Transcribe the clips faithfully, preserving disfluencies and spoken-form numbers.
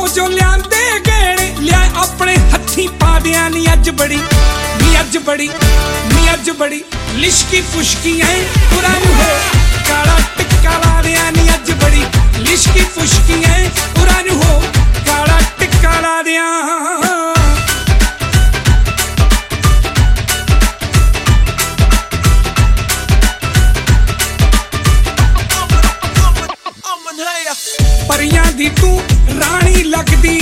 जो लियांदे गेणे लिया अपने हथी पा दिया नी अज बड़ी नी अज बड़ी नी अज बड़ी लिशकी फुशकी है पुरानी हो काला टिक्का ला दिया नी अज बड़ी लिशकी फुशकी है पुरानी हो काला टिक्का ला दिया परियां दी तू रानी लगदी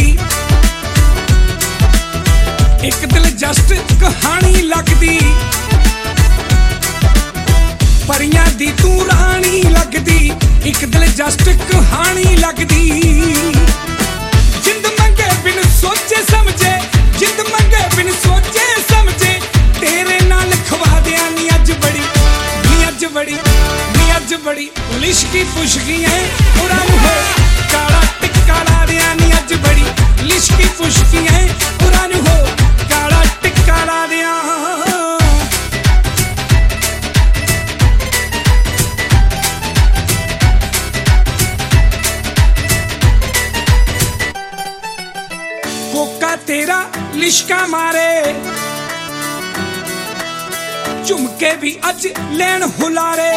एक दिल जस्ट कहानी लगदी परियां दी तू रानी लगदी एक दिल जस्ट कहानी लगदी जिंद मंगे बिन सोचे समझे जिंद मंगे बिन सोचे समझे तेरे नाल खवा दिया नी अज बड़ी नी अज बड़ी नी अज बड़ी लिशकी फुशकी है पुरानी हो काला टिक्का ला दिया नी अज बड़ी लिशकी फुशकी है पुरानी हो काला टिक्का ला दिया कोका तेरा लिशका मारे झुमके भी अज लैन हुलारे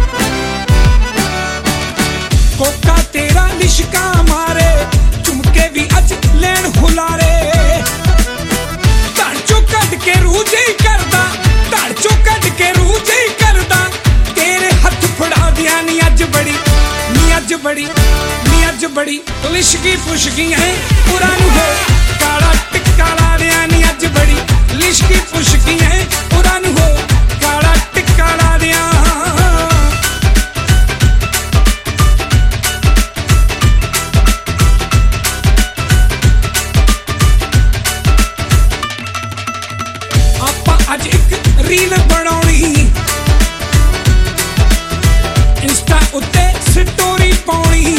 कोका तेरा लिशका मारे झुमके भी अज लैन हुलारे धड़ चो कट के रूजे ही करदा धड़ चो कट के रूजे ही करदा तेरे हथ फड़ा दिया नी अज बड़ी नी अज बड़ी नी अज बड़ी लिशकी फुशकी है पुरानी हो काला टिक्का ला दिया नी अज बड़ी लिशकी फुशकी है पुरानी हो काला टिक्का ला दिया अज एक रील बनाउणी इंस्टा उत्ते स्टोरी पाउणी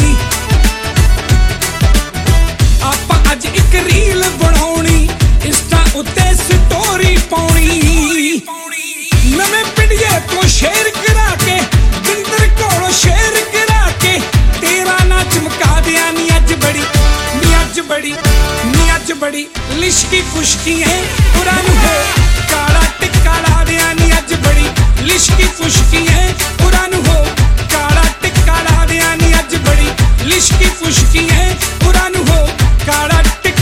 आपां अज एक रील बनाउणी इंस्टा उत्ते स्टोरी पाउणी नवें पिंडिये तो शेयर करा के बिंदर कोलों शेयर करा के तेरा ना चमका दिया नी अज बड़ी नी अज बड़ी नी अज बड़ी लिशकी फुशकी है पुरानी हो काला टिक्का ला दिया नी अज बड़ी लिशकी फुशकी है पुरानी हो काला टिक्का ला दिया नी अज बड़ी लिशकी फुशकी है पुरानी हो काला टिक्का